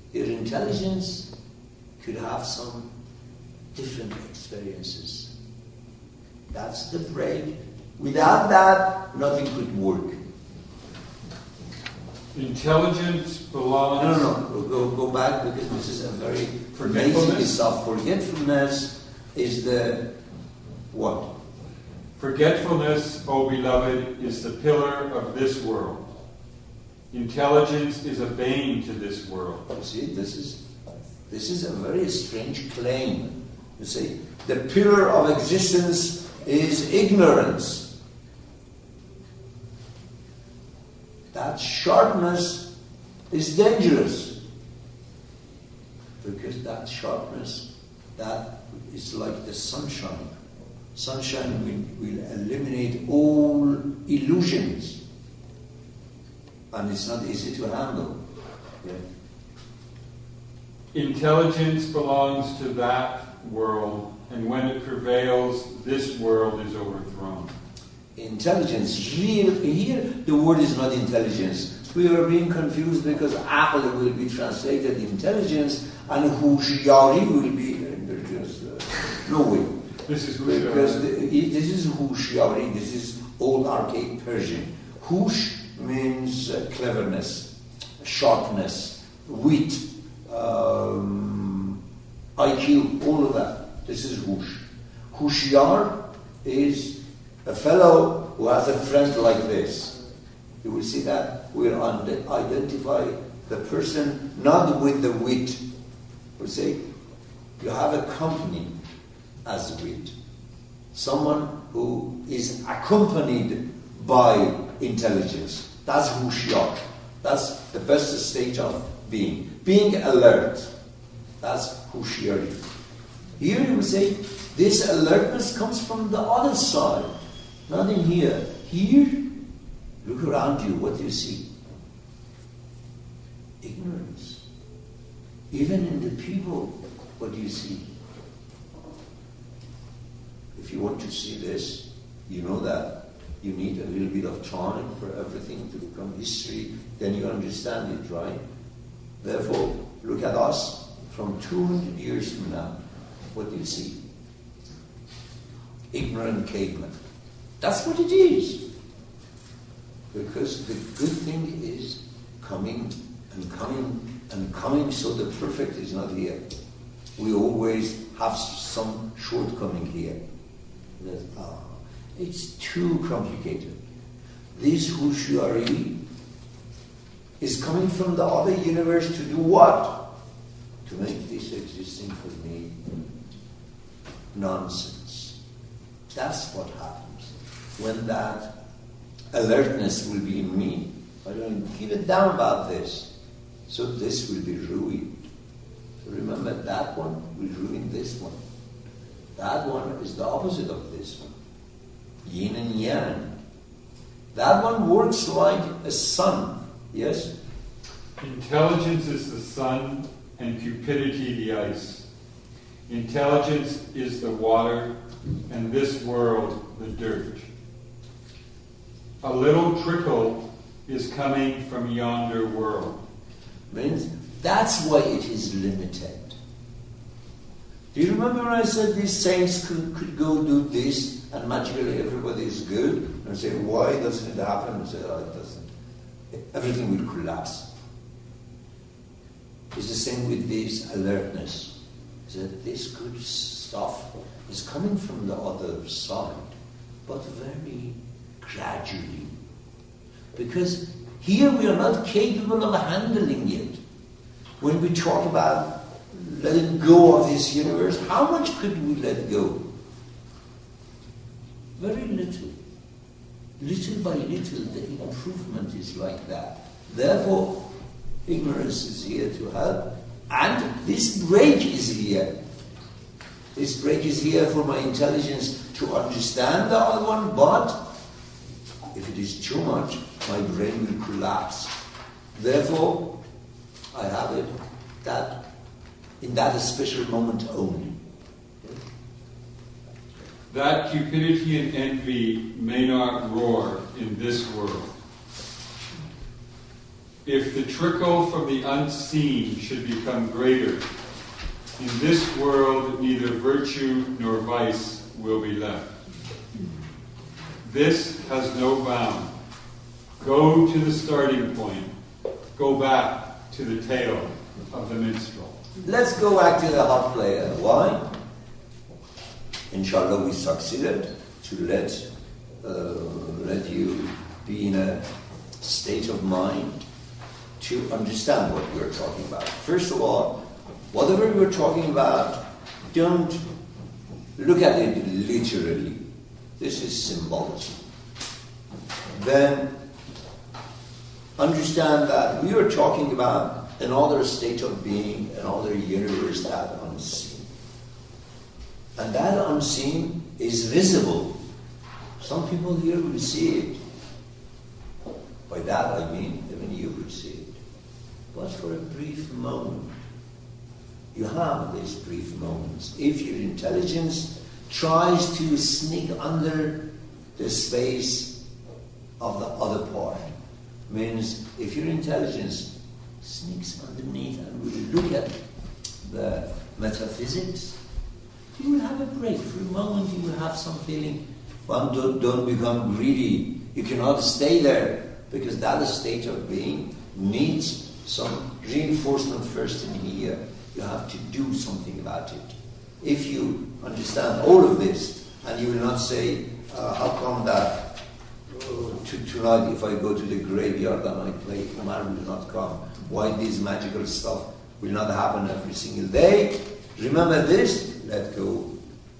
Your intelligence could have some different experiences. That's the break. Without that, nothing could work. Intelligence belongs... No. Go back, because this is a very Forgetfulness? basic stuff. Forgetfulness is the what? Forgetfulness, O beloved, is the pillar of this world. Intelligence is a bane to this world. You see, this is a very strange claim. You see, the pillar of existence is ignorance. That sharpness is dangerous, because that sharpness, that is like the sunshine. Sunshine will eliminate all illusions, and it's not easy to handle. Yeah. Intelligence belongs to that world, and when it prevails, this world is overthrown. Intelligence, here the word is not intelligence. We are being confused because Aql will be translated intelligence and Hushyari will be no way. This is because this is Hushyari, this is old archaic Persian. Hush means cleverness, sharpness, wit, IQ, all of that. This is Hush. Hushyar is a fellow who has a friend like this. You will see that we'll identify the person not with the wit. We'll say you have a company as wit. Someone who is accompanied by intelligence. That's Hushyar. That's the best stage of being. Being alert. That's Hushyari. Here you will say this alertness comes from the other side. Not in here. Here, look around you, what do you see? Ignorance. Even in the people, what do you see? If you want to see this, you know that you need a little bit of time for everything to become history, then you understand it, right? Therefore, look at us from 200 years from now. What do you see? Ignorant cavemen. That's what it is. Because the good thing is coming and coming and coming, so the perfect is not here. We always have some shortcoming here. It's too complicated. This Hushyari is coming from the other universe to do what? To make this existing for me nonsense. That's what happens. When that alertness will be in me, I don't give a damn about this. So this will be ruined. So remember, that one will ruin this one. That one is the opposite of this one. Yin and yang. That one works like a sun. Yes? Intelligence is the sun and cupidity the ice. Intelligence is the water and this world the dirt. A little trickle is coming from yonder world. Means that's why it is limited. Do you remember when I said these saints could go do this and magically everybody is good? And I say, why doesn't it happen? And I say, oh, it doesn't. Everything will collapse. It's the same with this alertness. That this good stuff is coming from the other side, but very gradually. Because here we are not capable of handling it. When we talk about letting go of this universe, how much could we let go? Very little. Little by little, the improvement is like that. Therefore, ignorance is here to help. And this break is here. This break is here for my intelligence to understand the other one, but if it is too much, my brain will collapse. Therefore, I have it that in that special moment only. That cupidity and envy may not roar in this world. if the trickle from the unseen should become greater, in this world neither virtue nor vice will be left. This has no bound. Go to the starting point. Go back to the tale of the minstrel. Let's go back to the harp player. Why? Inshallah, we succeeded to let you be in a state of mind to understand what we're talking about. First of all, whatever we're talking about, don't look at it literally. This is symbolism. Then understand that we are talking about another state of being, another universe, that unseen. And that unseen is visible. Some people here will see it. By that I mean, even you will see it. But for a brief moment. You have these brief moments. If your intelligence tries to sneak under the space of the other part, means if your intelligence sneaks underneath and will look at the metaphysics, you will have a break. For a moment you will have some feeling, well, don't become greedy. You cannot stay there, because that state of being needs some reinforcement first in here. You have to do something about it. If you understand all of this, and you will not say, how come that tonight if I go to the graveyard and I play, Kumar will not come. Why this magical stuff will not happen every single day? Remember this, let go.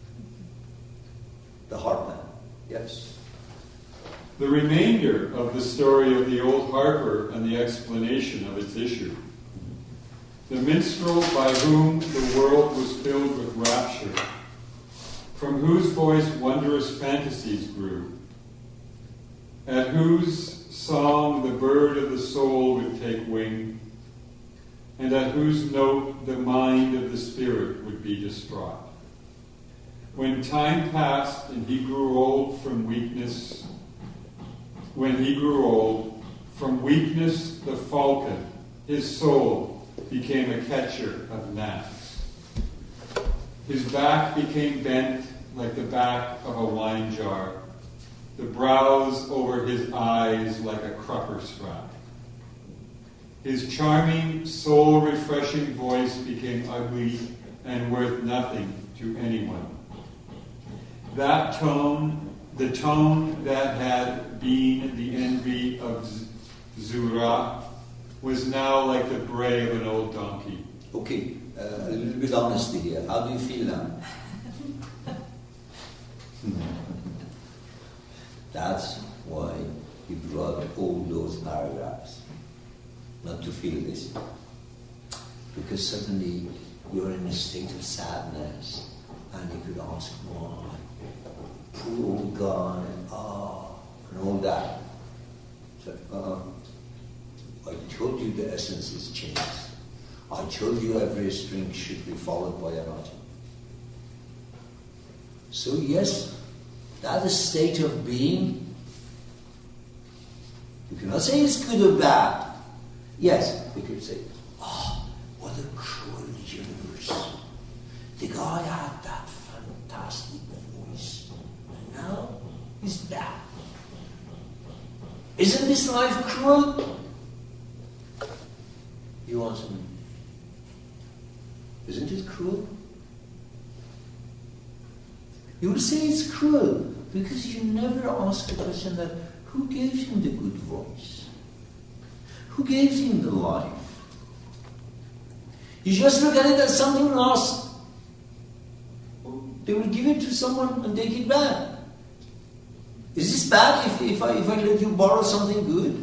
The harp man. Yes? The remainder of the story of the old harper and the explanation of its issue. The minstrel by whom the world was filled with rapture, from whose voice wondrous fantasies grew, at whose song the bird of the soul would take wing, and at whose note the mind of the spirit would be distraught. When time passed and he grew old from weakness, the falcon, his soul, became a catcher of gnats. His back became bent like the back of a wine jar, the brows over his eyes like a crupper strap. His charming, soul-refreshing voice became ugly and worth nothing to anyone. That tone, the tone that had been the envy of Zura, was now like the bray of an old donkey. Okay, a little bit honesty here. How do you feel now? That's why he brought all those paragraphs. Not to feel this. Because suddenly you're in a state of sadness and you could ask why. Poor old guy, and all that. So, I told you the essence is change. I told you every string should be followed by a knot. So yes, that is state of being. You cannot say it's good or bad. Yes, you could say, what a cruel universe. The guy had that fantastic voice, and now he's back. Isn't this life cruel? You answer me. Isn't it cruel? You will say it's cruel because you never ask the question that who gave him the good voice? Who gave him the life? You just look at it as something lost. They will give it to someone and take it back. Is this bad if I let you borrow something good?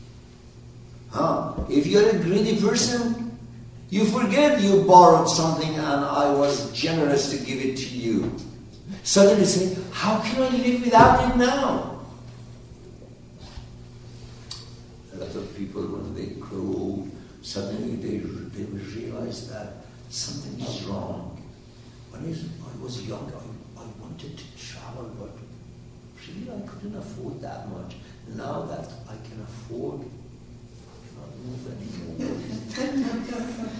If you're a greedy person, you forget you borrowed something and I was generous to give it to you. Suddenly say, how can I live without it now? A lot of people, when they grow old, suddenly they will realize that something is wrong. When I was young, I wanted to travel, but really I couldn't afford that much. Now that I can afford, Can't move anymore.